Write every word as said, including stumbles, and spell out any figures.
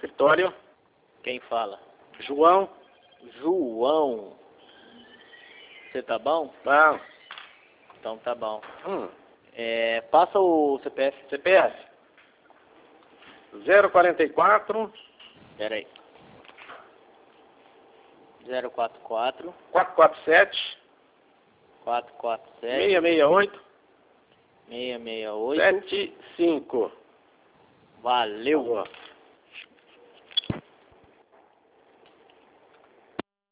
escritório. Quem fala? João. João. Você tá bom? Bom. Então tá bom. Hum. É, passa o C P F. C P F. zero quarenta e quatro. Pera aí. zero quatro quatro. quatro quatro sete. quatro quatro sete. seis seis oito. seis seis oito. sete cinco. Valeu. Boa.